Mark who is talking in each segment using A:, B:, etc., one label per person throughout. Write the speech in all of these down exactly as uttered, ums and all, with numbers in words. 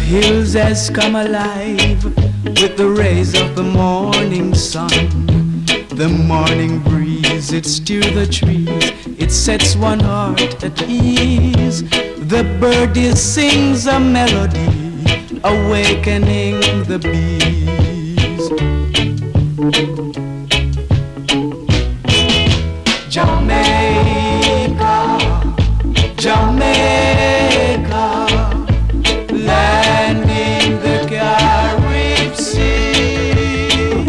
A: hills has come alive with the rays of the morning sun. The morning breeze, it stirs the trees, it sets one heart at ease. The birdie sings a melody, awakening the bees. Jamaica, Jamaica, land in the Caribbean Sea.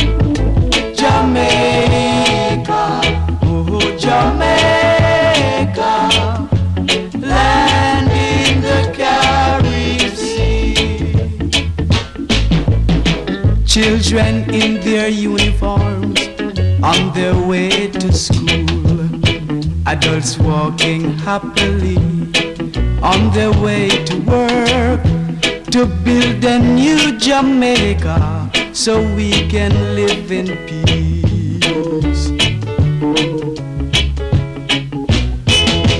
A: Jamaica, oh Jamaica, land in the Caribbean Sea. Children in their uniforms on their way to school. Adults walking happily on their way to work, to build a new Jamaica so we can live in peace.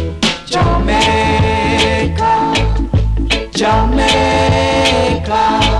A: Jamaica, Jamaica.